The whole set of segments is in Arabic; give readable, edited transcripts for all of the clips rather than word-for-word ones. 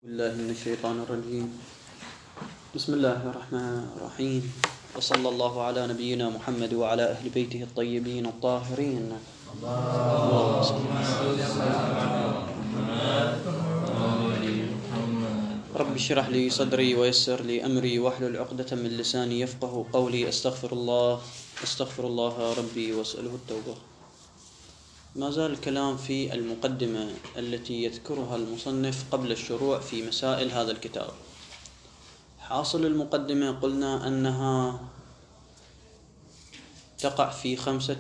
بالله من الشيطان الرجيم. بسم الله الرحمن الرحيم، وصلى الله على نبينا محمد وعلى أهل بيته الطيبين الطاهرين. اللهم صل رب اشرح لي صدري ويسر لي أمري واحلل عقدة من لساني يفقه قولي. أستغفر الله ربي وأسأله التوبة. ما زال الكلام في المقدمة التي يذكرها المصنف قبل الشروع في مسائل هذا الكتاب. حاصل المقدمة قلنا أنها تقع في خمس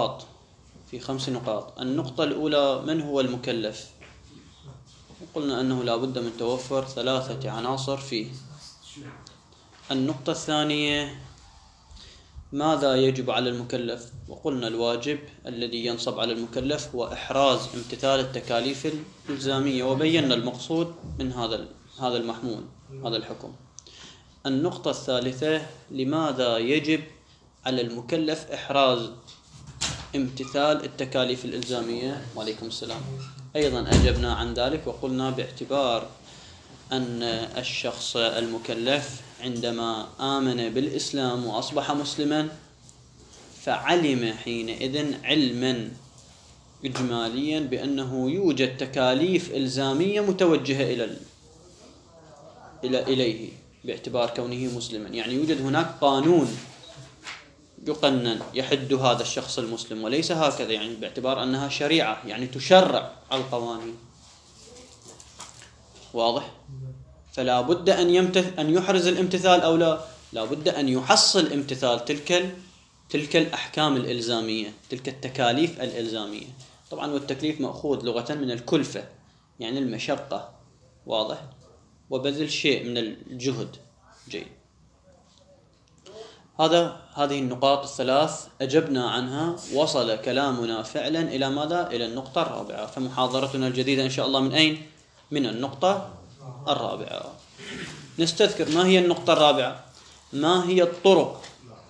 نقاط. النقطة الأولى: من هو المكلف؟ وقلنا أنه لا بد من توفر 3 عناصر فيه. النقطة الثانية: ماذا يجب على المكلف؟ وقلنا الواجب الذي ينصب على المكلف هو إحراز امتثال التكاليف الإلزامية، وبينا المقصود من هذا المحمول، هذا الحكم. النقطة الثالثة: لماذا يجب على المكلف إحراز امتثال التكاليف الإلزامية؟ وعليكم السلام. أيضا أجبنا عن ذلك وقلنا باعتبار أن الشخص المكلف عندما آمن بالإسلام وأصبح مسلما فعلم حينئذ علما إجماليا بأنه يوجد تكاليف إلزامية متوجهة إليه باعتبار كونه مسلما. يعني يوجد هناك قانون يقنن يحد هذا الشخص المسلم، وليس هكذا يعني باعتبار أنها شريعة، يعني تشرع القوانين. واضح؟ فلا بد أن يحرز الامتثال أو لا بد أن يحصل امتثال تلك الأحكام الإلزامية، تلك التكاليف الإلزامية. طبعا والتكليف مأخوذ لغة من الكلفة، يعني المشقة. واضح؟ وبذل شيء من الجهد. جيد. هذه النقاط الثلاث أجبنا عنها. وصل كلامنا فعلا إلى ماذا؟ إلى النقطة الرابعة. فمحاضرتنا الجديدة إن شاء الله من أين؟ من النقطة الرابعة. نستذكر ما هي النقطة الرابعة. ما هي الطرق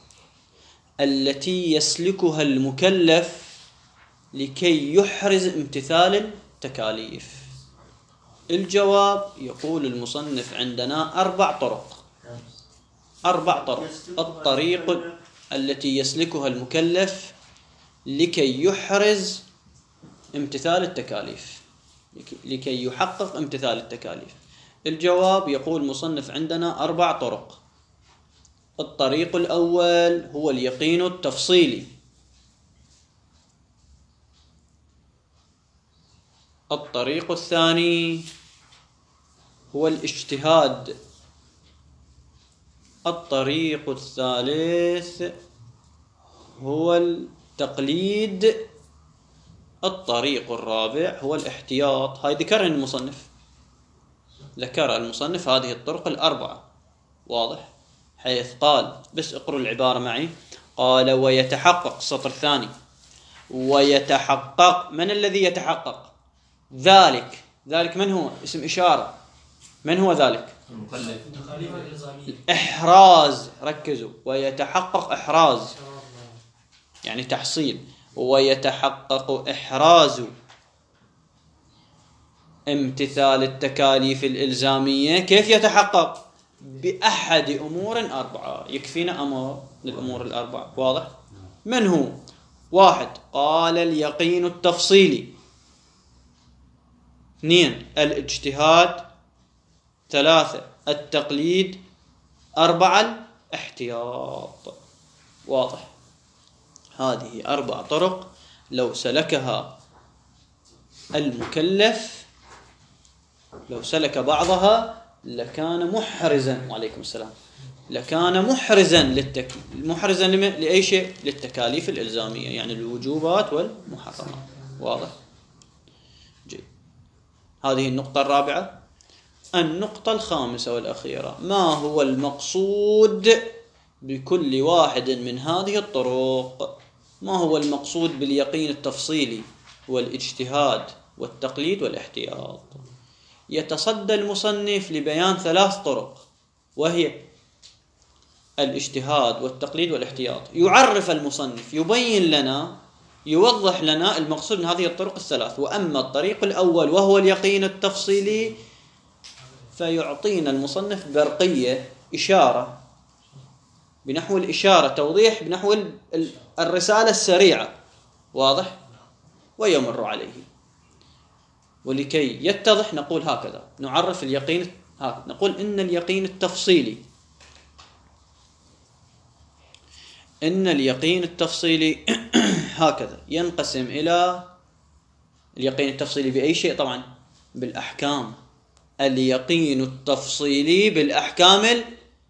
التي يسلكها المكلف لكي يحرز امتثال التكاليف؟ الجواب: يقول المصنف عندنا 4 طرق. 4 طرق. الطريق التي يسلكها المكلف لكي يحرز امتثال التكاليف، لكي يحقق امتثال التكاليف. الجواب: يقول المصنف عندنا 4 طرق. الطريق الأول هو اليقين التفصيلي. الطريق الثاني هو الاجتهاد. الطريق الثالث هو التقليد. الطريق الرابع هو الاحتياط. هاي ذكر المصنف هذه الطرق 4. واضح؟ حيث قال، بس اقروا العبارة معي. قال: ويتحقق. السطر الثاني: ويتحقق. من الذي يتحقق؟ ذلك من هو؟ اسم إشارة. من هو ذلك؟ المكلف. الإحراز. ركزوا. ويتحقق إحراز يعني تحصيل. ويتحقق إحراز امتثال التكاليف الإلزامية. كيف يتحقق؟ بأحد أمور 4. يكفينا أمر للأمور 4. واضح؟ من هو؟ 1. قال: اليقين التفصيلي. 2. الاجتهاد. 3. التقليد. 4. الاحتياط. واضح؟ هذه 4 طرق لو سلكها المكلف، لو سلك بعضها لكان محرزا. وعليكم السلام. لكان محرزا لأي شيء؟ للتكاليف الإلزامية، يعني الوجوبات والمحرمات. واضح؟ جيد. هذه النقطة الرابعة. النقطة الخامسة والأخيرة: ما هو المقصود بكل واحد من هذه الطرق؟ ما هو المقصود باليقين التفصيلي والاجتهاد والتقليد والاحتياط؟ يتصدى المصنف لبيان 3 طرق، وهي الاجتهاد والتقليد والاحتياط. يعرف المصنف، يبين لنا، يوضح لنا المقصود من هذه الطرق 3. وأما الطريق الأول وهو اليقين التفصيلي فيعطينا المصنف برقية إشارة بنحو الإشارة، توضيح بنحو الرسالة السريعة، واضح؟ ويمر عليه. ولكي يتضح نقول هكذا، نعرف اليقين هكذا، نقول إن اليقين التفصيلي، إن اليقين التفصيلي هكذا ينقسم إلى اليقين التفصيلي بأي شيء؟ طبعا بالأحكام. اليقين التفصيلي بالأحكام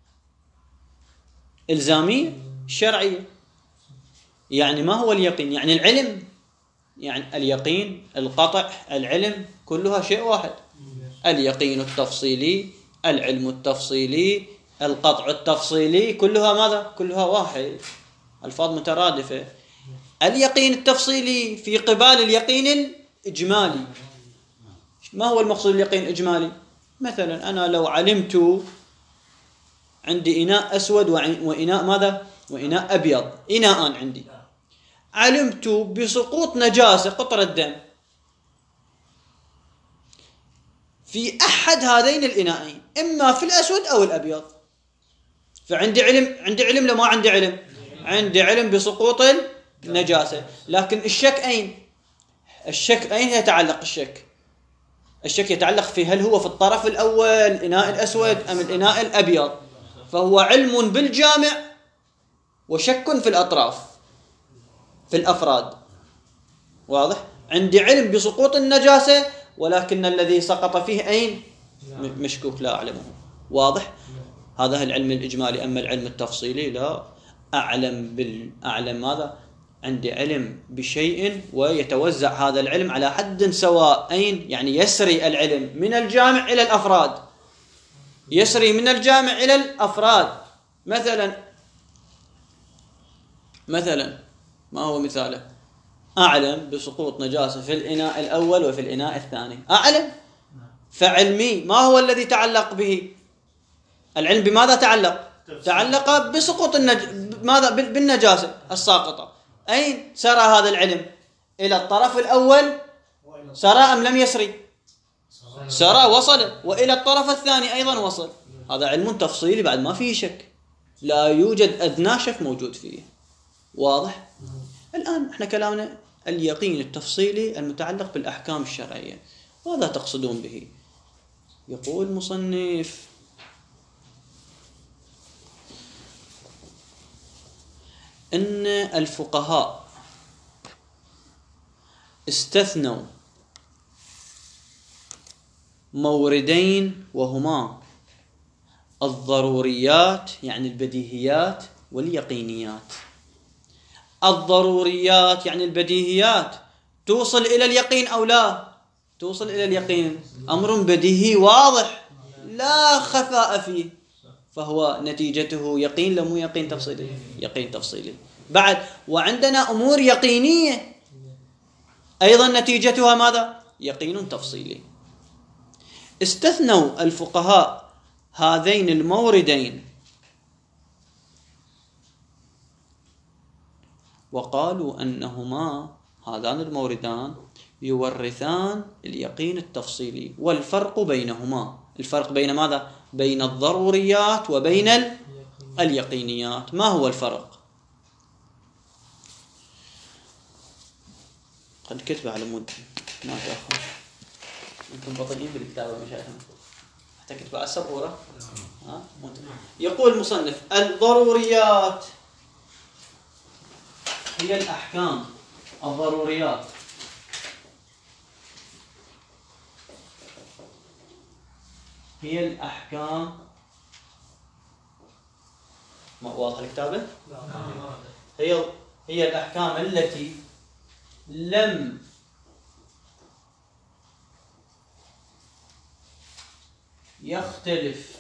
الإلزامية الشرعية. يعني ما هو اليقين؟ يعني العلم، يعني اليقين، القطع، العلم، كلها شيء واحد. اليقين التفصيلي، العلم التفصيلي، القطع التفصيلي، كلها ماذا؟ كلها واحد، ألفاظ مترادفة. اليقين التفصيلي في قبال اليقين الإجمالي. ما هو المقصود باليقين الإجمالي؟ مثلا أنا لو علمت عندي إناء أسود وإناء ماذا؟ وإناء أبيض، إناءان عندي، علمت بسقوط نجاسة قطرة دم في أحد هذين الإناءين، إما في الأسود أو الأبيض، فعندي علم. عندي علم لما عندي علم؟ عندي علم بسقوط النجاسة. لكن الشك أين؟ الشك أين يتعلق؟ الشك يتعلق في هل هو في الطرف الأول الإناء الأسود أم الإناء الأبيض. فهو علم بالجامع وشك في الأطراف، في الأفراد، واضح؟ عندي علم بسقوط النجاسة، ولكن الذي سقط فيه أين؟ مشكوك، لا أعلمه، واضح؟ هذا هو العلم الإجمالي. أما العلم التفصيلي لا، أعلم ماذا؟ عندي علم بشيء ويتوزع هذا العلم على حد سواء. أين؟ يعني يسري العلم من الجامع إلى الأفراد، يسري من الجامع إلى الأفراد. مثلا ما هو مثاله؟ أعلم بسقوط نجاسة في الإناء الأول وفي الإناء الثاني، أعلم، فعلمي ما هو الذي تعلق به؟ العلم بماذا تعلق؟ تعلق بسقوط ماذا؟ بالنجاسة الساقطة. أين سرى هذا العلم؟ إلى الطرف الأول سرى أم لم يسري؟ سرى، وصل، وإلى الطرف الثاني أيضا وصل. هذا علم تفصيلي بعد ما فيه شك، لا يوجد أدنى شك موجود فيه، واضح؟ الآن احنا كلامنا اليقين التفصيلي المتعلق بالأحكام الشرعية، ماذا تقصدون به؟ يقول مصنف: إن الفقهاء استثنوا موردين، وهما الضروريات يعني البديهيات، واليقينيات. الضروريات يعني البديهيات توصل إلى اليقين أو لا؟ توصل إلى اليقين، أمر بديهي واضح لا خفاء فيه، فهو نتيجته يقين لم يقين تفصيلي؟ يقين تفصيلي. بعد وعندنا أمور يقينية أيضا نتيجتها ماذا؟ يقين تفصيلي. استثنوا الفقهاء هذين الموردين وقالوا أنهما هذان الموردان يورثان اليقين التفصيلي. والفرق بينهما، الفرق بين ماذا؟ بين الضروريات وبين اليقينيات. ما هو الفرق؟ قد كتب على مود ما تأخر، أنتم بطيئين بالكتابة مشايخنا، حتى كتب على السبورة. يقول المصنف: الضروريات هي الأحكام. الضروريات هي الأحكام. ما واضح الكتابة؟ هي الأحكام التي لم يختلف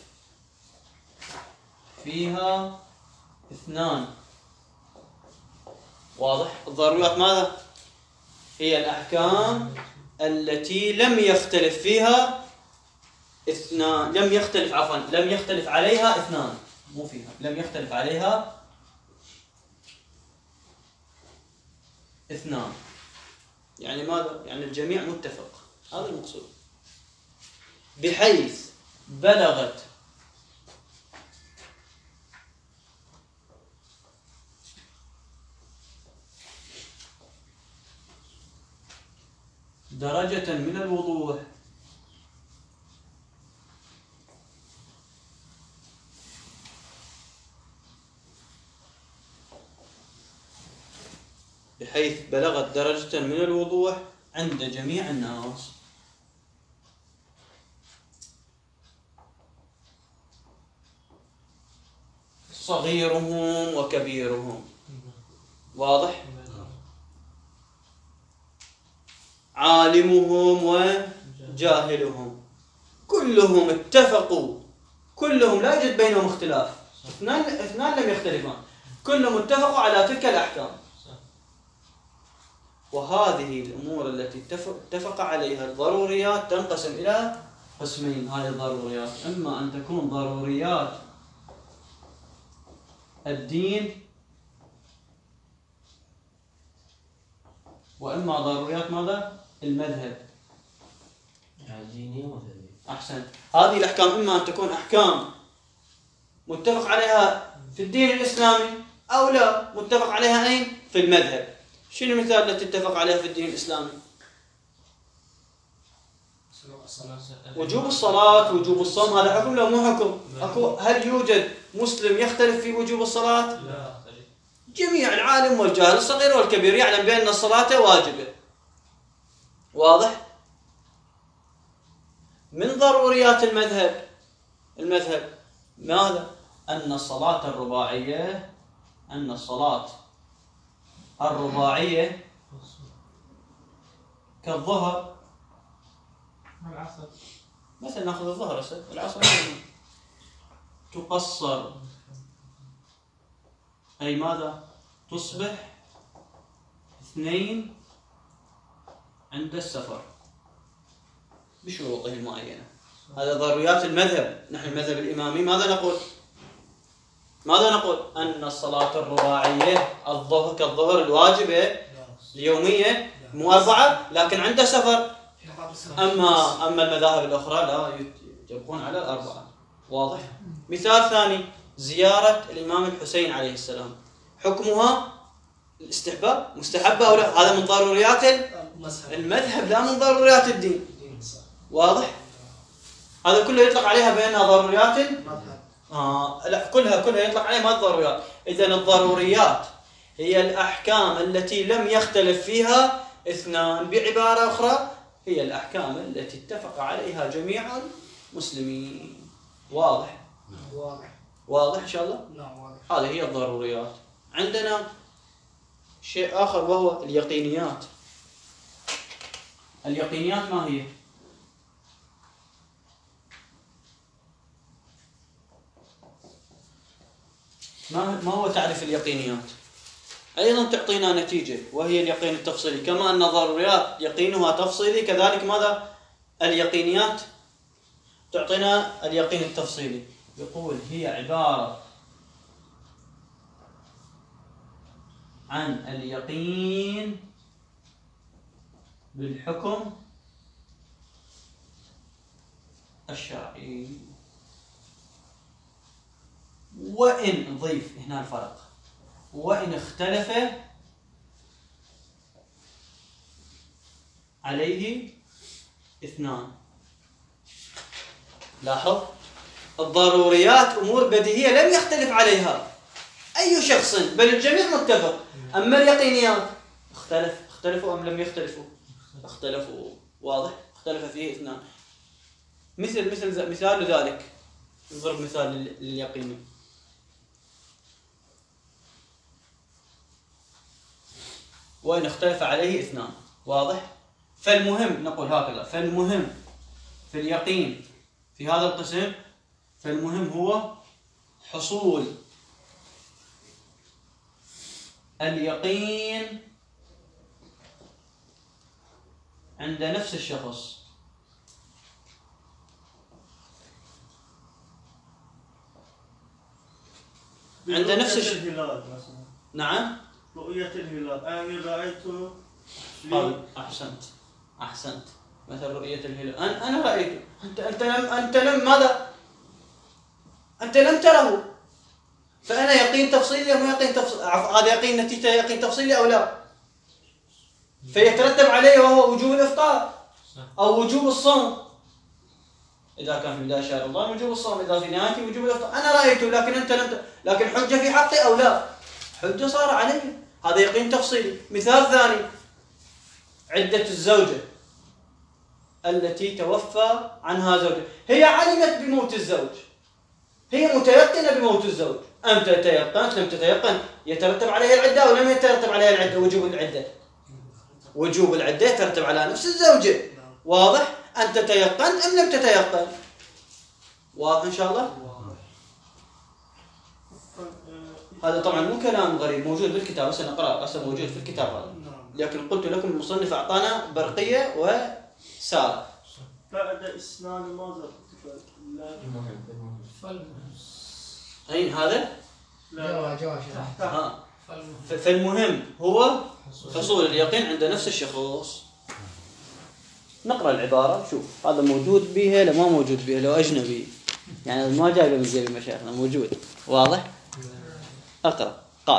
فيها اثنان. واضح؟ الضروريات ماذا؟ هي الأحكام التي لم يختلف فيها اثنان، لم يختلف عليها اثنان، مو فيها، لم يختلف عليها اثنان. يعني ماذا؟ يعني الجميع متفق، هذا المقصود. بلغت درجة من الوضوح بحيث بلغت درجة من الوضوح عند جميع الناس. صغيرهم وكبيرهم، واضح؟ عالمهم وجاهلهم كلهم اتفقوا، كلهم لا يوجد بينهم اختلاف، اثنان لم يختلفان، كلهم اتفقوا على تلك الأحكام. وهذه الأمور التي اتفق عليها الضروريات تنقسم إلى قسمين. هذه الضروريات إما أن تكون ضروريات الدين، وإما ضروريات ماذا؟ المذهب. دينية ومذهبية. أحسنت. هذه الأحكام إما أن تكون أحكام متفق عليها في الدين الإسلامي أو لا متفق عليها أين؟ في المذهب. شنو المثال التي اتفق عليها في الدين الإسلامي؟ وجوب الصلاة، وجوب الصوم، هذا حكم لو مو حكم؟ هل يوجد مسلم يختلف في وجوب الصلاة؟ لا. جميع العالم والجاهل الصغير والكبير يعلم بأن الصلاة واجبة. واضح؟ من ضروريات المذهب ماذا؟ أن الصلاة الرباعية كالظهر، العصر مثلا ناخذ الظهر العصر تقصر، أي ماذا؟ تصبح 2 عند السفر بشروطه المعينة. هذا ضروريات المذهب. نحن المذهب الإمامي ماذا نقول؟ أن الصلاة الرباعية كالظهر الواجبة اليومية مو 4 لكن عند سفر. أما المذاهب الأخرى لا، يبقون على 4. واضح؟ مثال ثاني، زيارة الإمام الحسين عليه السلام، حكمها الاستحباب، مستحبة أو لا؟ هذا من ضروريات المذهب لا من ضروريات الدين. واضح؟ هذا كله يطلق عليها بأنها ضروريات لا، كلها يطلق عليها ما الضروريات. إذن الضروريات هي الأحكام التي لم يختلف فيها اثنان. بعبارة أخرى هي الأحكام التي اتفق عليها جميع المسلمين. واضح؟ واضح إن شاء الله؟ نعم واضح. هذه هي الضروريات. عندنا شيء آخر وهو اليقينيات. اليقينيات ما هي؟ ما هو تعريف اليقينيات؟ أيضا تعطينا نتيجة وهي اليقين التفصيلي. كما أن الضروريات يقينها تفصيلي، كذلك ماذا؟ اليقينيات تعطينا اليقين التفصيلي. يقول هي عبارة عن اليقين بالحكم الشرعي، وإن ضيف هنا الفرق، وإن اختلف عليه اثنان. لاحظ، الضروريات أمور بديهية لم يختلف عليها أي شخص بل الجميع متفق. أما اليقينيات اختلفوا أم لم يختلفوا؟ اختلفوا. واضح؟ اختلف فيه اثنان. مثال ذلك، نضرب مثال لليقيني. وإن اختلف عليه اثنان. واضح؟ فالمهم نقول هكذا، فالمهم في اليقين في هذا القسم، فالمهم هو حصول اليقين عند نفس الشخص. عند نفس الهلال مثلا. نعم، رؤية الهلال، أنا رأيته. أحسنت. مثل رؤية الهلال، أنا رأيته، أنت لم ماذا؟ أنت لم تره، فأنا يقين تفصيلي أو يقين تفصيلي؟ هذا يقين نتيجة يقين تفصيلي أو لا؟ فيترتب عليه وهو وجوب الإفطار أو وجوب الصوم إذا كان في بداية شهر رمضان، وجوب الصوم إذا في نهايته وجوب الإفطار. أنا رأيته لكن أنت لم لكن حجة في حقي أو لا؟ حجة صار عليه، هذا يقين تفصيلي. مثال ثاني، عدة الزوجة التي توفى عنها زوجها، هي علمت بموت الزوج، هي متيقنة بموت الزوج، أم تيقنت لم تتيقن، يترتب عليها العدة أو لم يترتب عليها العدة؟ وجوب العدة يترتب على نفس الزوجة. واضح؟ أنت تيقنت أم لم تتيقن؟ واضح إن شاء الله؟ هذا طبعا مو كلام غريب، موجود بالكتاب، سنقرأ أصلا موجود في الكتاب هذا، لكن قلت لكم المصنف أعطانا برقية وسار. بعد إسناد ماذا؟ أين هذا؟ لا. فالمهم هو حصول اليقين عند نفس الشخص. نقرأ العبارة، شوف هذا موجود بها لا ما موجود بها، لو أجنبي يعني ما جايبه من جيب مشايخنا، موجود. واضح؟ أقرأ.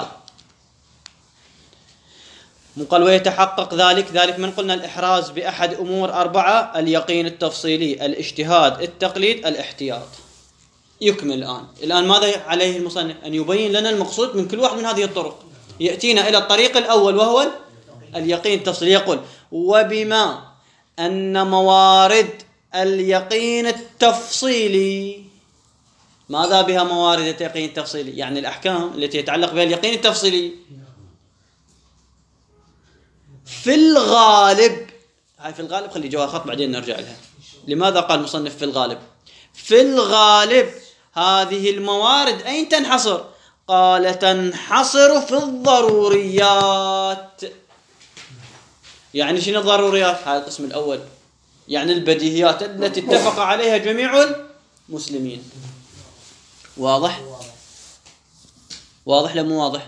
قال ويتحقق ذلك من قلنا الإحراز بأحد أمور 4: اليقين التفصيلي، الاجتهاد، التقليد، الاحتياط. يكمل الآن ماذا عليه المصنف؟ أن يبين لنا المقصود من كل واحد من هذه الطرق. يأتينا إلى الطريق الأول وهو اليقين التفصيلي. يقول وبما أن موارد اليقين التفصيلي، ماذا بها موارد اليقين التفصيلي؟ يعني الأحكام التي يتعلق بها اليقين التفصيلي في الغالب، هاي في الغالب خلي جوا خط بعدين نرجع لها. لماذا قال المصنف في الغالب؟ في الغالب هذه الموارد أين تنحصر؟ قال تنحصر في الضروريات. يعني شنو الضروريات؟ هذا القسم الأول، يعني البديهيات التي اتفق عليها جميع المسلمين. واضح؟ واضح لم واضح؟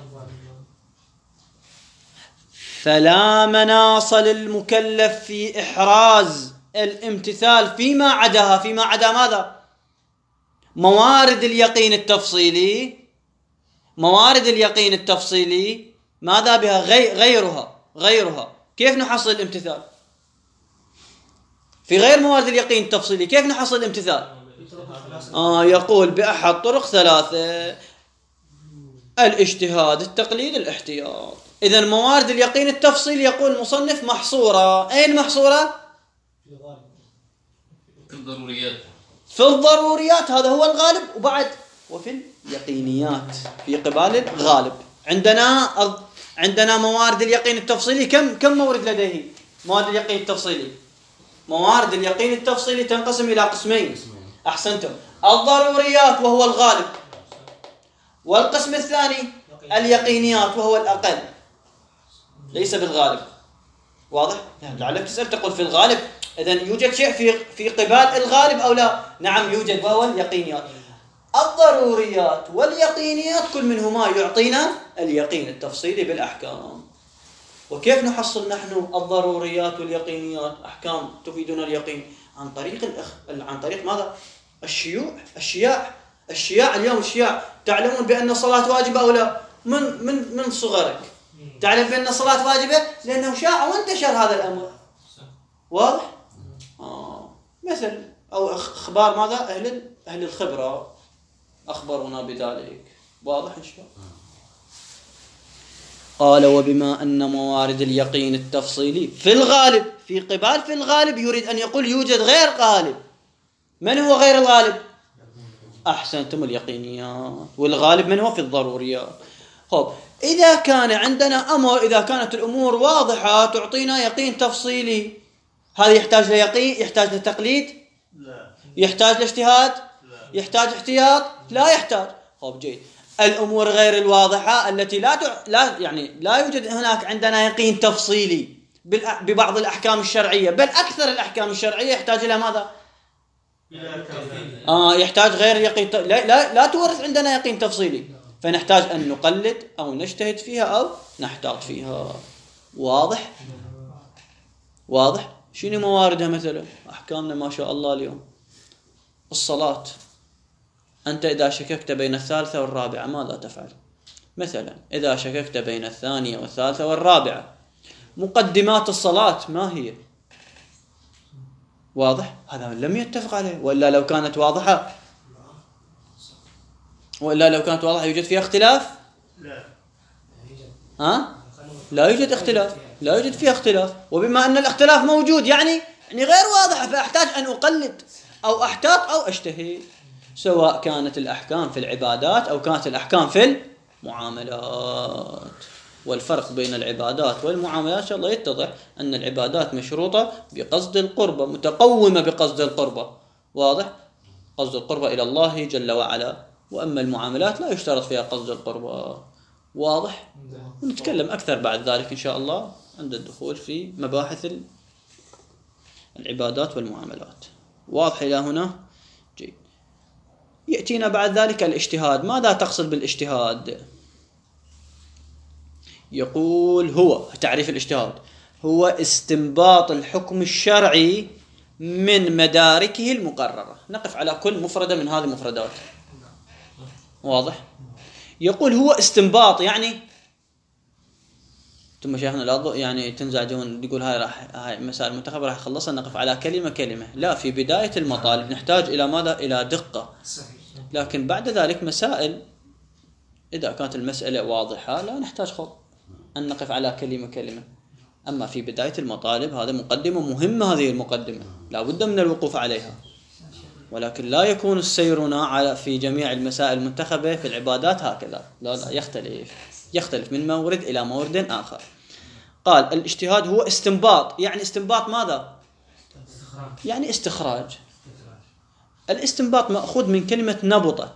فلا مناص للمكلف في إحراز الامتثال فيما عداها. فيما عدا ماذا؟ موارد اليقين التفصيلي. موارد اليقين التفصيلي ماذا بها؟ غيرها. كيف نحصل الامتثال في غير موارد اليقين التفصيلي؟ كيف نحصل الامتثال؟ يقول بأحد طرق 3: الاجتهاد، التقليد، الاحتياط. إذن موارد اليقين التفصيلي يقول المصنف محصورة. أين محصورة؟ في الضروريات، هذا هو الغالب. وبعد وفي اليقينيات في قبال الغالب. عندنا موارد اليقين التفصيلي كم مورد لديه؟ موارد اليقين التفصيلي، موارد اليقين التفصيلي تنقسم إلى قسمين. أحسنتم. الضروريات وهو الغالب، والقسم الثاني اليقينيات وهو الأقل، ليس بالغالب. واضح؟ لعلك تسأل تقول في الغالب، إذن يوجد شيء في قبال الغالب أو لا؟ نعم يوجد، وهو اليقينيات. الضروريات واليقينيات كل منهما يعطينا اليقين التفصيلي بالأحكام. وكيف نحصل نحن الضروريات واليقينيات؟ أحكام تفيدنا اليقين عن طريق ماذا؟ الشياع. اليوم الشياع تعلمون بأن الصلاة واجبة أو لا؟ من صغرك تعلم بأن الصلاة واجبة لأنه شاع وانتشر هذا الأمر. واضح؟ مثل أو أخبار ماذا؟ أهل الخبرة أخبرونا بذلك. واضح إن شاء الله. قال وبما أن موارد اليقين التفصيلي في الغالب في الغالب يريد أن يقول يوجد غير غالب. من هو غير الغالب؟ أحسنتم، اليقينيات. والغالب من هو؟ في الضروريات. إذا كان عندنا أمر، إذا كانت الأمور واضحة تعطينا يقين تفصيلي، هذا يحتاج ليقين؟ يحتاج لتقليد؟ لا. يحتاج لاجتهاد؟ يحتاج احتياط؟ لا يحتاج. جيد. الأمور غير الواضحة التي لا يوجد هناك عندنا يقين تفصيلي ببعض الأحكام الشرعية، بل أكثر الأحكام الشرعية يحتاج إلى ماذا؟ يحتاج غير يقين لا تورث عندنا يقين تفصيلي، فنحتاج أن نقلد أو نجتهد فيها أو نحتاط فيها. واضح؟ شنو مواردها مثلا؟ أحكامنا ما شاء الله اليوم. الصلاة، أنت إذا شككت بين الثالثة والرابعة ماذا تفعل؟ مثلا إذا شككت بين الثانية والثالثة والرابعة، مقدمات الصلاة ما هي؟ واضح؟ هذا لم يتفق عليه، وإلا لو كانت واضحة يوجد فيها اختلاف؟ لا يوجد اختلاف، لا يوجد فيها اختلاف. وبما أن الاختلاف موجود يعني غير واضحة، فأحتاج أن أقلد أو أحتاط أو أجتهد، سواء كانت الأحكام في العبادات أو كانت الأحكام في المعاملات. والفرق بين العبادات والمعاملات إن شاء الله يتضح أن العبادات مشروطة بقصد القربة، متقومة بقصد القربة، واضح؟ قصد القربة إلى الله جل وعلا. وأما المعاملات لا يشترط فيها قصد القربة، واضح؟ ونتكلم أكثر بعد ذلك إن شاء الله عند الدخول في مباحث العبادات والمعاملات. واضح إلى هنا؟ جيد. يأتينا بعد ذلك الاجتهاد. ماذا تقصد بالاجتهاد؟ يقول هو تعريف الاجتهاد: هو استنباط الحكم الشرعي من مداركه المقررة. نقف على كل مفردة من هذه المفردات. واضح؟ يقول هو استنباط، يعني ثم شيخنا لا يعني تنزعجون يقول هاي مسائل المنتخب راح يخلصها نقف على كلمة كلمة. لا، في بداية المطالب نحتاج إلى ماذا؟ إلى دقة. لكن بعد ذلك مسائل إذا كانت المسألة واضحة لا نحتاج أن نقف على كلمة كلمة. أما في بداية المطالب هذا مقدمة مهمة، هذه المقدمة لا بد من الوقوف عليها، ولكن لا يكون سيرنا على في جميع المسائل المنتخبة في العبادات هكذا. لا، يختلف من مورد إلى مورد آخر. قال الاجتهاد هو استنباط، يعني استنباط ماذا؟ يعني استخراج. الاستنباط مأخوذ من كلمة نبط.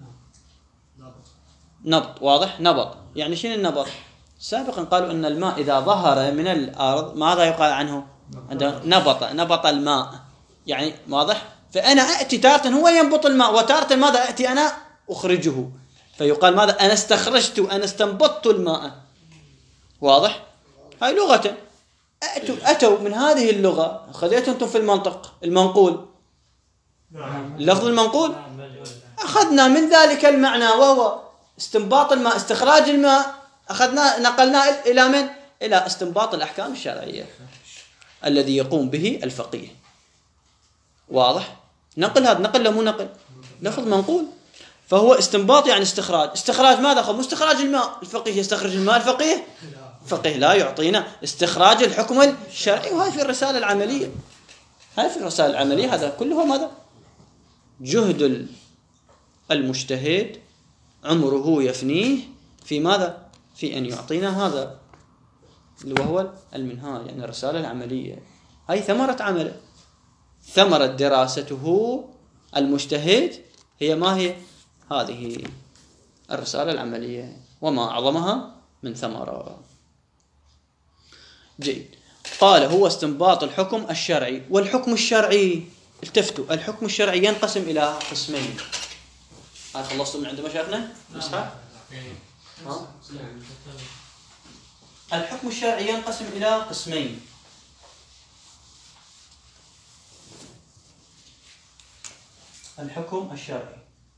نبط، واضح؟ نبط يعني شنو النبط؟ سابقا قالوا أن الماء إذا ظهر من الأرض ماذا يقال عنه؟ نبط الماء، يعني واضح؟ فأنا أأتي تارة هو ينبط الماء، وتارة ماذا أأتي أنا أخرجه، فيقال ماذا؟ أنا استخرجت، أنا استنبطت الماء. واضح؟ هاي لغة أتوا من هذه اللغة. خذيتوا أنتم في المنطق المنقول، اللفظ المنقول أخذنا من ذلك المعنى وهو استنباط الماء، استخراج الماء، أخذنا نقلنا إلى من؟ إلى استنباط الأحكام الشرعية الذي يقوم به الفقيه. واضح؟ نقل، هذا نقل مو نقل، لفظ منقول. فهو استنباط يعني استخراج ماذا؟ مستخراج الماء. الفقيه يستخرج الماء؟ الفقيه لا يعطينا استخراج الحكم الشرعي. وهي في الرسالة العملية، هذا كله ماذا؟ جهد المجتهد عمره يفنيه في ماذا؟ في أن يعطينا هذا اللي وهو المنهاج، يعني الرسالة العملية. هاي ثمرة عمله، ثمرة دراسته المجتهد هي ما هي؟ هذه الرسالة العملية، وما أعظمها من ثمرة. جيد. قال هو استنباط الحكم الشرعي. والحكم الشرعي، التفتوا، الحكم الشرعي ينقسم إلى قسمين. هاي خلصتوا من عند مشايخنا؟ الحكم الشرعي ينقسم إلى قسمين. الحكم الشرعي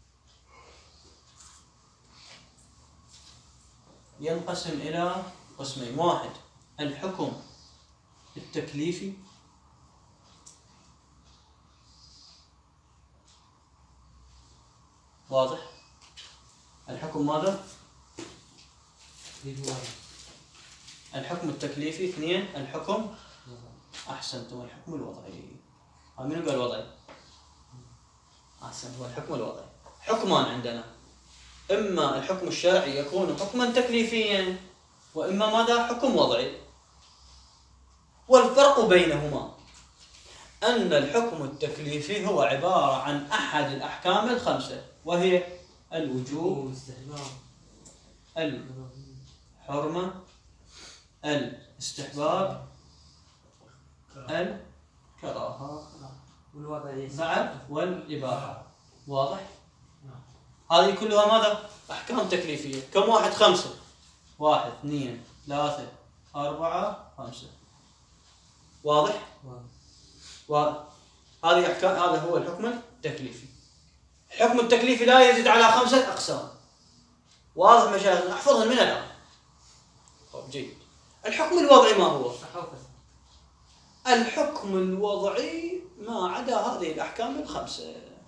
ينقسم إلى قسمين: واحد الحكم التكليفي، واضح؟ الحكم ماذا؟ الحكم التكليفي. اثنين الحكم، أحسنتم، الحكم الوضعي. من قال وضعي؟ أحسن، هو الحكم الوضعي. حكمان عندنا: إما الحكم الشرعي يكون حكما تكليفيا، وإما ماذا؟ حكم وضعي. والفرق بينهما أن الحكم التكليفي هو عبارة عن أحد الأحكام الخمسة، وهي الوجوب، الحرمة، الاستحباب، الكراهة، والإباحة. واضح؟ هذه كلها ماذا؟ أحكام تكليفية. كم واحد؟ 5. 1 2 3 4 5. واضح؟ وهذه أحكام، هذا هو الحكم التكليفي. الحكم التكليفي لا يزيد على 5 أقسام. واضح مشايخنا؟ احفظهم من الآن. جيد. الحكم الوضعي ما هو؟ الحكم الوضعي ما عدا هذه الأحكام ال5.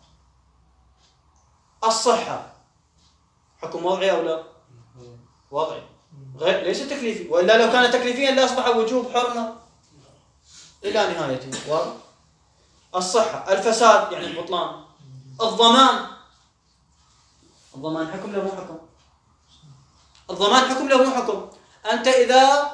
الصحة حكم وضعي أو لا؟ وضعي، غير ليس تكليفي، وإلا لو كان تكليفيا لاصبح وجوب حرمة إلى نهايته. واضح؟ الصحة، الفساد يعني البطلان، الضمان حكم له مو حكم؟ الضمان حكم له مو حكم؟ أنت إذا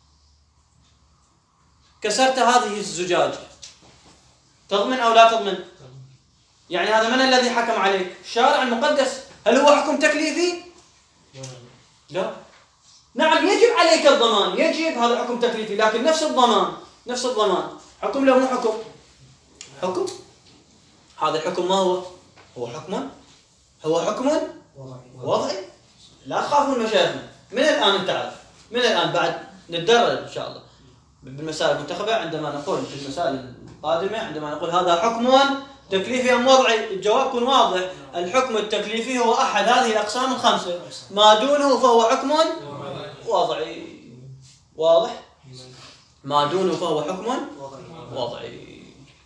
كسرت هذه الزجاج تضمن أو لا تضمن؟ يعني هذا من الذي حكم عليك؟ الشارع المقدس. هل هو حكم تكليفي؟ لا. نعم يجب عليك الضمان، يجب، هذا حكم تكليفي، لكن نفس الضمان حكم له مو حكم؟ حكم. هذا الحكم ما هو؟ هو حكم وضعي. لا تخافون مشايخنا، من الآن انت عارف، من الآن بعد نتدرج إن شاء الله بالمسائل المنتخبة. عندما نقول في المسائل القادمة، عندما نقول هذا حكم تكليفي أم وضعي، الجواب يكون واضح. الحكم التكليفي هو أحد هذه الأقسام ال5، ما دونه فهو حكم وضعي. واضح؟ ما دونه فهو حكم وضعي.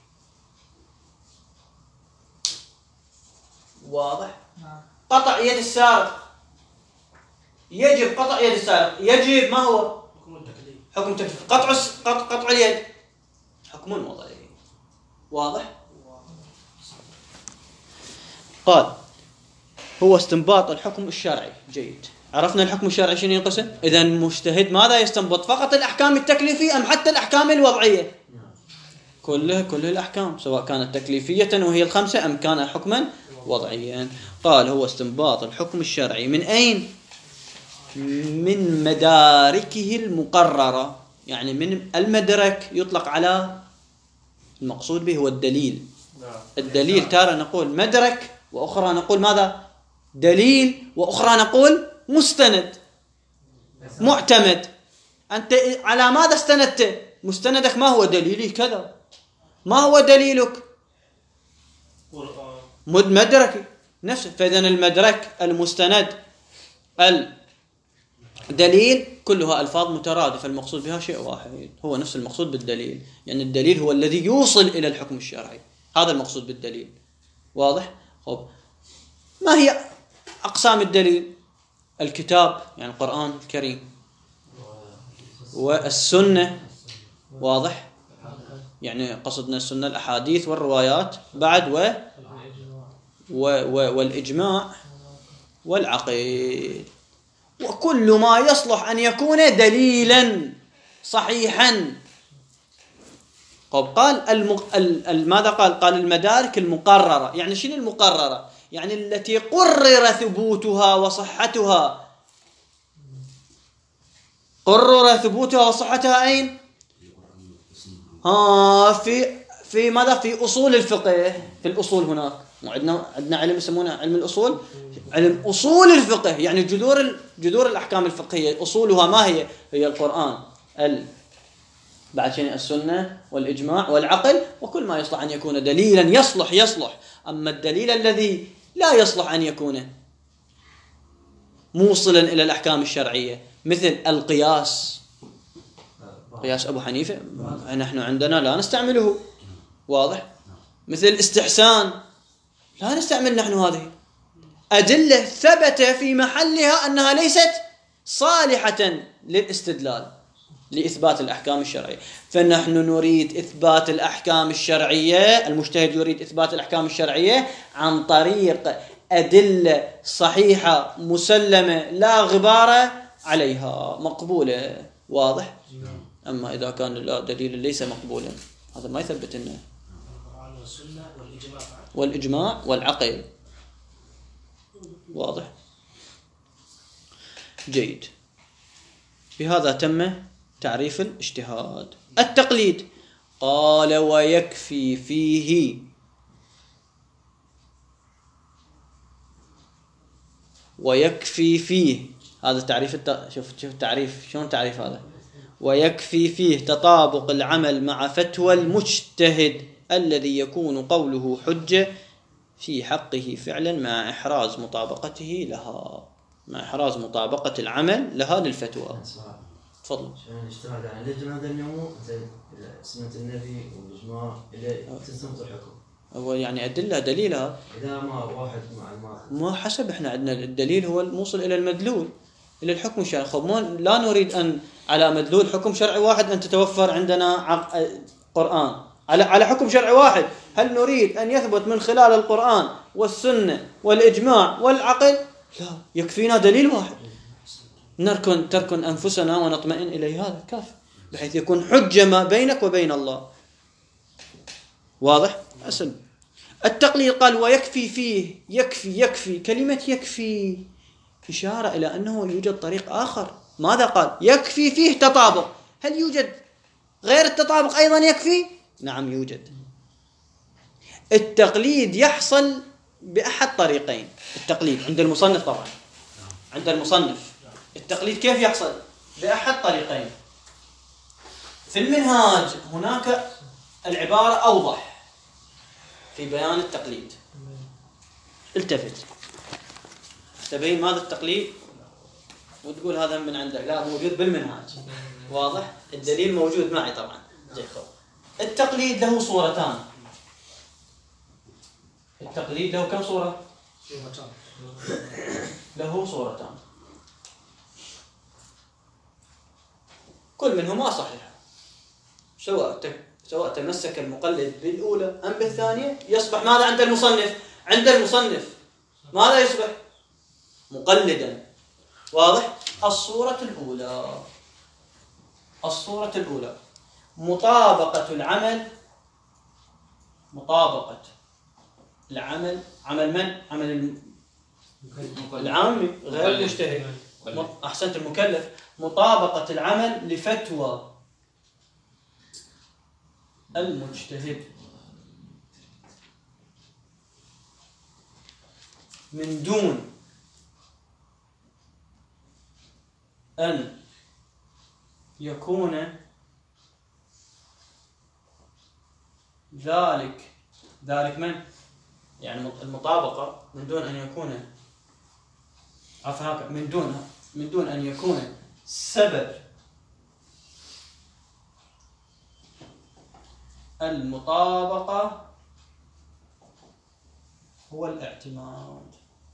واضح؟ قطع يد السارق، يجب قطع يد السارق، يجب، ما هو؟ حكم تكليفي. قطع اليد حكم وضعي. واضح؟ قال هو استنباط الحكم الشرعي. جيد. عرفنا الحكم الشرعي شنو ينقسم؟ إذا المجتهد ماذا يستنبط؟ فقط الأحكام التكليفية أم حتى الأحكام الوضعية؟ كل الأحكام، سواء كانت تكليفية وهي ال5 أم كان حكما وضعيا. قال هو استنباط الحكم الشرعي من أين؟ من مداركه المقررة. يعني من المدرك يطلق على المقصود به هو الدليل. الدليل تارة نقول مدرك، وأخرى نقول ماذا؟ دليل، وأخرى نقول مستند معتمد. أنت على ماذا استندت؟ مستندك ما هو؟ دليلي كذا. ما هو دليلك؟ مدرك نفسه. فإذا المدرك، المستند، الدليل كلها ألفاظ مترادفة، المقصود بها شيء واحد، هو نفس المقصود بالدليل. يعني الدليل هو الذي يوصل إلى الحكم الشرعي، هذا المقصود بالدليل. واضح؟ خب، ما هي أقسام الدليل؟ الكتاب يعني القرآن الكريم، والسنة. واضح؟ يعني قصدنا السنة الأحاديث والروايات، بعد والإجماع والعقل، وكل ما يصلح أن يكون دليلا صحيحا. قال ماذا قال المدارك المقررة. يعني شنو المقررة؟ يعني التي قرر ثبوتها وصحتها. قرر ثبوتها وصحتها أين؟ في ماذا؟ في أصول الفقه. في الأصول هناك عندنا علم يسمونه علم الأصول، علم أصول الفقه، يعني جذور الأحكام الفقهية. أصولها ما هي؟ هي القرآن، بعد شيء السنة والإجماع والعقل، وكل ما يصلح أن يكون دليلا يصلح. أما الدليل الذي لا يصلح أن يكون موصلا إلى الأحكام الشرعية، مثل القياس، قياس أبو حنيفة نحن عندنا لا نستعمله. واضح؟ مثل الاستحسان لا نستعمل نحن هذه أدلة ثبت في محلها أنها ليست صالحة للاستدلال لإثبات الأحكام الشرعية. فنحن نريد إثبات الأحكام الشرعية، المجتهد يريد إثبات الأحكام الشرعية عن طريق أدلة صحيحة مسلمة لا غبار عليها، مقبولة. واضح؟ أما إذا كان الدليل ليس مقبولا، هذا ما يثبت لنا. والإجماع والعقل. واضح؟ جيد. بهذا تم تعريف الاجتهاد. التقليد قال ويكفي فيه هذا تعريف شوف التعريف، شلون تعريف هذا؟ ويكفي فيه تطابق العمل مع فتوى المجتهد الذي يكون قوله حجة في حقه فعلا مع إحراز مطابقته لها، مع إحراز مطابقة العمل لها للفتوى. تفضل. عشان اجتهاد عن اللجنة هذا النمو زي سنة النبي والإجماع إلى تستمر الحكم. هو يعني أدلة دليلها إذا ما واحد مع الماخذ ما حسب، احنا عندنا الدليل هو الموصل إلى المدلول، إلى الحكم الشرعي. خب لا نريد أن على مدلول حكم شرعي واحد أن تتوفر عندنا قرآن على حكم شرعي واحد. هل نريد أن يثبت من خلال القرآن والسنة والإجماع والعقل؟ لا، يكفينا دليل واحد تركن أنفسنا ونطمئن إليه، هذا كافي بحيث يكون حجة ما بينك وبين الله. واضح؟ أسل التقليد قال ويكفي فيه، يكفي كلمة يكفي إشارة إلى أنه يوجد طريق آخر. ماذا قال؟ يكفي فيه تطابق. هل يوجد غير التطابق أيضا يكفي؟ نعم يوجد. التقليد يحصل بأحد طريقين. التقليد عند المصنف طبعا، عند المصنف التقليد كيف يحصل؟ بأحد طريقين. في المنهاج هناك العبارة أوضح في بيان التقليد. التفت تبين ماذا التقليد وتقول هذا من عندك، لا، موجود بالمنهاج. واضح؟ الدليل موجود معي طبعا. التقليد له صورتان. التقليد له كم صورة؟ له صورتان، كل منهما صحيح. سواء تمسك المقلد بالأولى أم بالثانية يصبح ماذا عند المصنف؟ عند المصنف ماذا يصبح؟ مقلدا. واضح؟ الصورة الأولى مطابقة العمل، عمل من؟ عمل العامي غير المجتهد. أحسنت، المكلف. مطابقة العمل لفتوى المجتهد من دون أن يكون ذلك من؟ يعني المطابقة من دون أن يكون من دون أن يكون سبب المطابقة هو الاعتماد.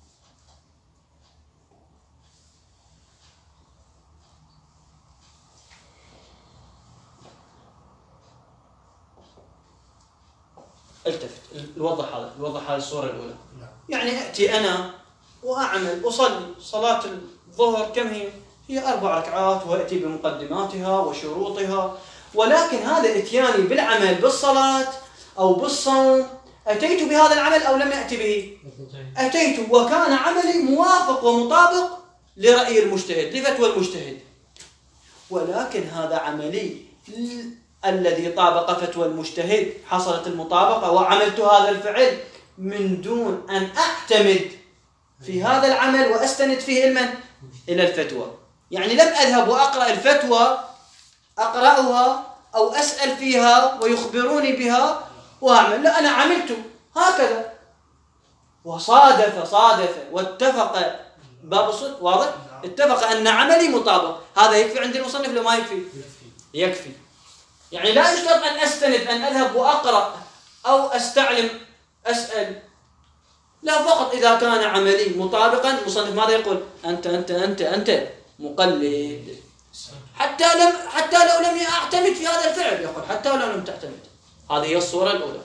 التفت، الوضح هذه الصورة الأولى. يعني أتي أنا وأعمل أصلي صلاة الظهر، كم هي 4 ركعات، وأتي بمقدماتها وشروطها، ولكن هذا إتياني بالعمل بالصلاة أو بالصوم، أتيت بهذا العمل أو لم أتي به؟ أتيت، وكان عملي موافق ومطابق لرأي المجتهد، لفتوى المجتهد، ولكن هذا عملي الذي طابق فتوى المجتهد، حصلت المطابقة وعملت هذا الفعل من دون أن أعتمد في هذا العمل وأستند فيه إلى الفتوى. يعني لم أذهب وأقرأ الفتوى، أقرأها أو أسأل فيها ويخبروني بها وأعمل، لا، أنا عملت هكذا وصادف واتفق باب الصدق. واضح؟ اتفق أن عملي مطابق. هذا يكفي عند المصنف لو ما يكفي؟ يكفي. يعني لا يشترط أن أستند، أن أذهب وأقرأ أو أسأل، لا، فقط إذا كان عملي مطابقا. المصنف ماذا يقول؟ أنت مقلد، حتى لو لم أعتمد في هذا الفعل، يقول حتى لو لم تعتمد. هذه هي الصورة الأولى.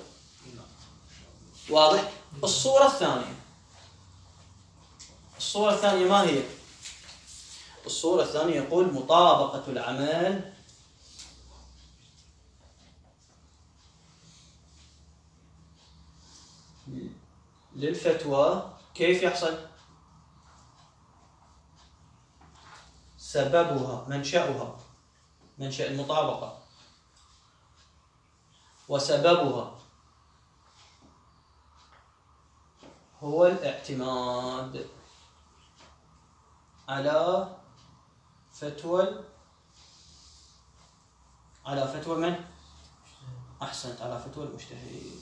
واضح؟ الصورة الثانية ما هي؟ الصورة الثانية يقول مطابقة العمل للفتوى. كيف يحصل؟ سببها، منشأ المطابقة، وسببها هو الاعتماد على فتوى على فتوى من؟ أحسنت، على فتوى المجتهد.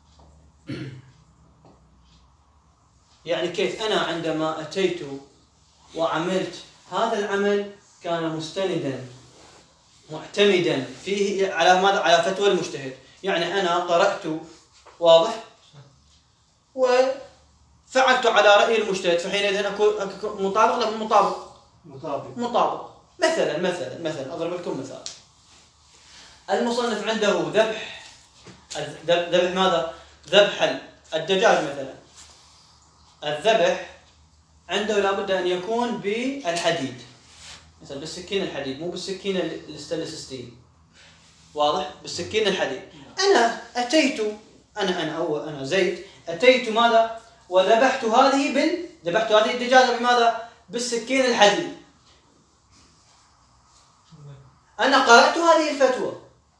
يعني كيف أنا عندما أتيت وعملت هذا العمل كان مستندا معتمدا فيه على ماذا؟ على فتوى المجتهد. يعني أنا قرأت، واضح، وفعلت على رأي المجتهد، فحينئذ أكون مطابق لا مو مطابق؟ مطابق. مثلا أضرب لكم مثال. المصنف عنده ذبح ماذا؟ ذبح الدجاج مثلا. الذبح عنده لابد أن يكون بالحديد، مثلا بالسكين الحديد، مو بالسكين الستانلس ستيل، واضح؟ بالسكين الحديد. أنا أتيت، أنا زيد، أتيت ماذا؟ وذبحت هذه الدجاجة بماذا؟ بالسكين الحديد. أنا قرأت هذه الفتوى،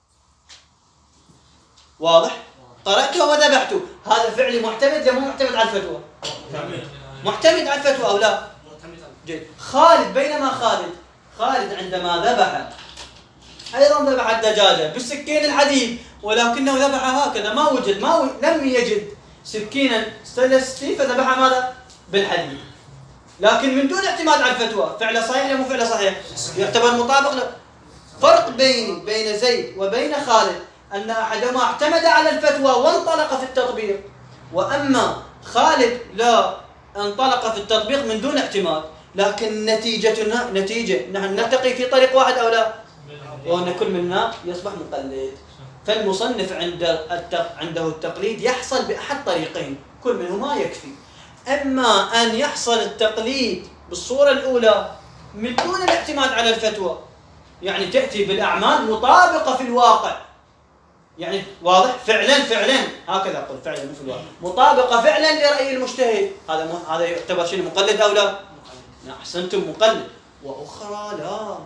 واضح؟ قرأتها وذبحت. هذا فعلي معتمد لا مو معتمد على الفتوى؟ معتمد على الفتوى أو لا؟ جيد. خالد، بينما خالد عندما ذبح أيضا ذبح الدجاجة بالسكين الحديد، ولكنه ذبحها هكذا، لم يجد سكينا ستانلس ستيل فذبحها ماذا؟ بالحديد. لكن من دون اعتماد على الفتوى، فعله صحيح ولا مو فعله صحيح؟ يعتبر مطابق له. فرق بين زيد وبين خالد أن أحدهما اعتمد على الفتوى وانطلق في التطبيق، وأما خالد لا، انطلق في التطبيق من دون اعتماد، لكن نتيجة نحن نلتقي في طريق واحد أو لا، وأن كل منا يصبح مقلد. فالمصنف عنده التقليد يحصل بأحد طريقين، كل منهما يكفي. أما أن يحصل التقليد بالصورة الأولى من دون الاعتماد على الفتوى، يعني تأتي بالأعمال مطابقة في الواقع، يعني واضح، فعلا هكذا أقول، فعلا في الواقع مطابقة فعلا لرأي المجتهد، هذا يعتبر شيء مقلد أو لا؟ أحسنتم، مقلد. وأخرى لا،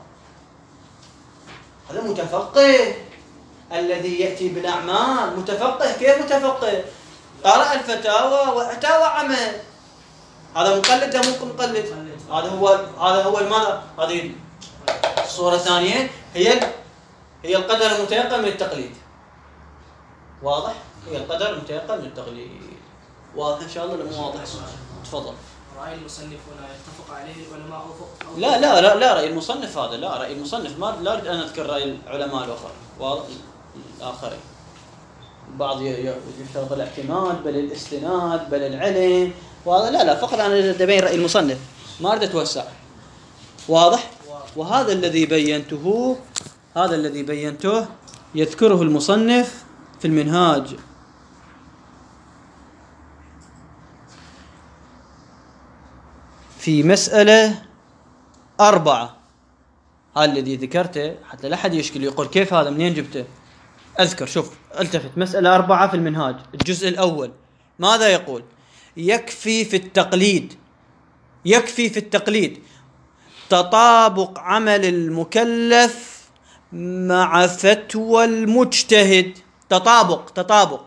هذا متفقه الذي يأتي بالأعمال. متفقه، كيف متفقه؟ قرأ الفتاوى وأتى وعمل. هذا مقلد لا مو مقلد؟ هذا هو ماذا؟ هذه الصورة الثانية هي القدر المتيقن من التقليد، واضح؟ هي القدر المتيقن من التقليد. واضح إن شاء الله ولا مو واضح؟ تفضل. رأي المصنف هنا يتفق عليه العلماء أو لا رأي المصنف هذا، لا رأي المصنف، لا أريد أن أذكر رأي العلماء الآخرين. البعض يشترط الاعتماد بل الاستناد بل العلم، لا فقط أنا أبين رأي المصنف، ما أريد أتوسع. واضح؟ وهذا الذي بينته يذكره المصنف في المنهاج في مسألة 4. هذا الذي ذكرته حتى لا أحد يشكل يقول كيف هذا منين جبته. أذكر، شوف، التفت، مسألة 4 في المنهاج، الجزء الأول، ماذا يقول؟ يكفي في التقليد تطابق عمل المكلف مع فتوى المجتهد. تطابق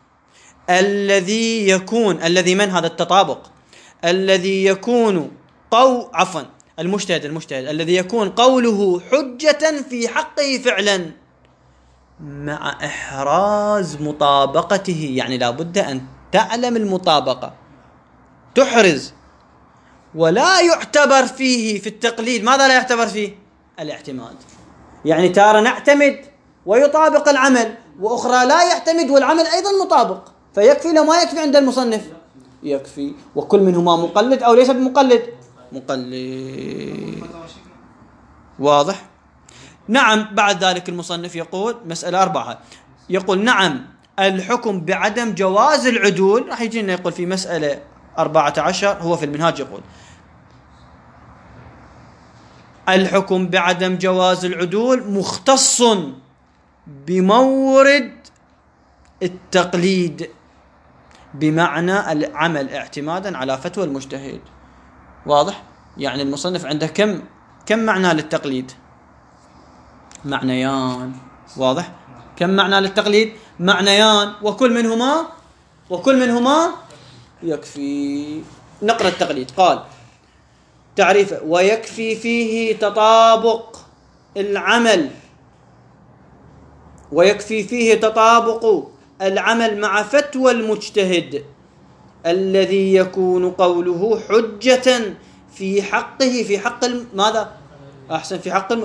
الذي من هذا التطابق؟ الذي يكون المجتهد الذي يكون قوله حجة في حقه فعلا مع إحراز مطابقته. يعني لا بد أن تعلم المطابقة، تحرز، ولا يعتبر فيه في التقليد. ماذا لا يعتبر فيه؟ الاعتماد. يعني تارة نعتمد ويطابق العمل، وأخرى لا يعتمد والعمل أيضا مطابق، فيكفي لو ما يكفي عند المصنف؟ يكفي. وكل منهما مقلد أو ليس بمقلد؟ مقلد. واضح؟ نعم. بعد ذلك المصنف يقول مسألة 4، يقول نعم الحكم بعدم جواز العدول، راح يجينا يقول في مسألة 14 هو في المنهاج، يقول الحكم بعدم جواز العدول مختص بمورد التقليد، بمعنى العمل اعتمادا على فتوى المجتهد. واضح؟ يعني المصنف عنده كم معنى للتقليد؟ معنيان. واضح؟ كم معنى للتقليد؟ معنيان، وكل منهما يكفي. نقرأ التقليد. قال تعريفه: ويكفي فيه تطابق العمل ويكفي فيه تطابق العمل مع فتوى المجتهد الذي يكون قوله حجة في حقه، في حق ماذا؟ أحسن، في حق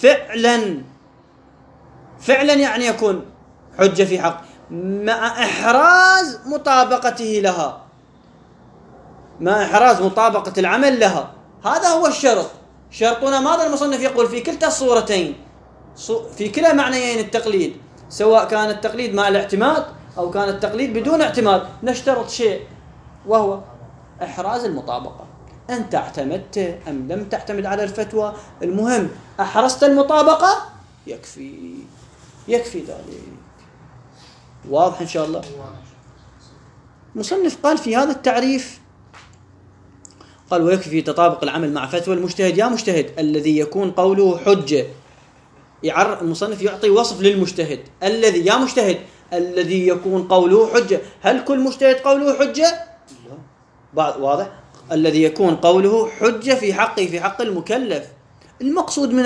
فعلا يعني يكون حجة في حق، مع إحراز مطابقته لها، مع إحراز مطابقة العمل لها. هذا هو الشرط. شرطنا ماذا؟ المصنف يقول في كلتا الصورتين، في كلا معنيين التقليد، سواء كان التقليد مع الاعتماد أو كان التقليد بدون اعتماد، نشترط شيء وهو إحراز المطابقة. أنت اعتمدت أم لم تعتمد على الفتوى، المهم أحرزت المطابقة، يكفي ذلك. واضح إن شاء الله؟ مصنف قال في هذا التعريف، قال ويكفي تطابق العمل مع فتوى المجتهد. يا مجتهد الذي يكون قوله حجة، المصنف يعطي وصف للمجتهد الذي، يا مجتهد الذي يكون قوله حجة. هل كل مجتهد قوله حجة؟ لا، واضح. الذي يكون قوله حجة في حقه، في حق المكلف. المقصود من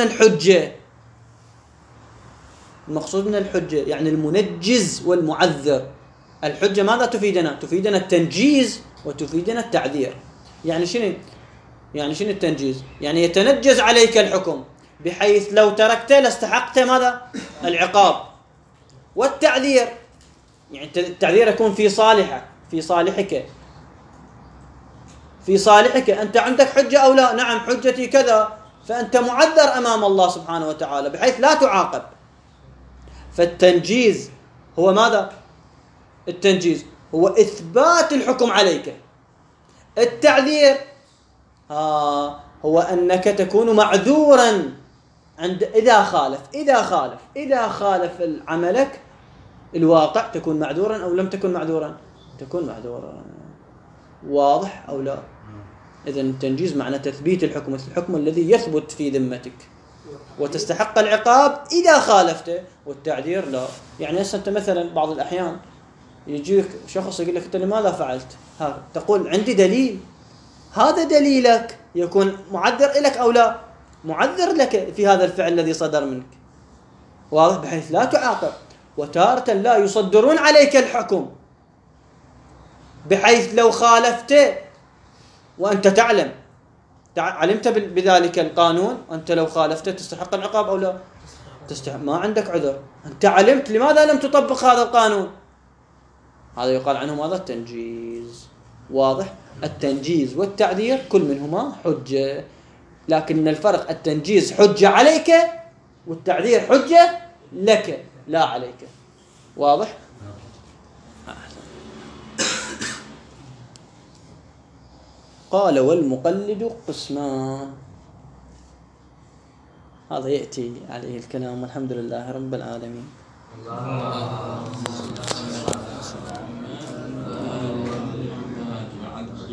الحجة يعني المنجز والمعذر. الحجة ماذا تفيدنا؟ تفيدنا التنجيز وتفيدنا التعذير. يعني شنو التنجيز؟ يعني يتنجز عليك الحكم بحيث لو تركته لاستحقت ماذا؟ العقاب. والتعذير يعني التعذير يكون في صالحك. أنت عندك حجة أو لا؟ نعم حجتي كذا، فأنت معذر أمام الله سبحانه وتعالى بحيث لا تعاقب. فالتنجيز هو ماذا؟ التنجيز هو إثبات الحكم عليك. التعذير هو أنك تكون معذورا إذا خالف عملك الواقع، تكون معذورا أو لم تكن معذورا، تكون معذورا. واضح أو لا؟ إذن التنجيز معنى تثبيت الحكم الذي يثبت في ذمتك وتستحق العقاب إذا خالفته. والتعذير لا. يعني أنت مثلا بعض الأحيان يجيك شخص يقول لك أنت لماذا فعلت هذا؟ تقول عندي دليل، هذا دليلك يكون معذر لك أو لا؟ معذر لك في هذا الفعل الذي صدر منك، واضح، بحيث لا تعاقب. وتارة لا يصدرون عليك الحكم بحيث لو خالفته وأنت علمت بذلك القانون، أنت لو خالفته تستحق العقاب أو لا؟ تستحق، ما عندك عذر، أنت علمت، لماذا لم تطبق هذا القانون؟ هذا يقال عنه ماذا؟ التنجيز. واضح؟ التنجيز والتعذير كل منهما حجة، لكن الفرق التنجيز حجة عليك والتعذير حجة لك لا عليك. واضح؟ قال والمقلد قسمان. هذا يأتي عليه الكلام، والحمد لله رب العالمين.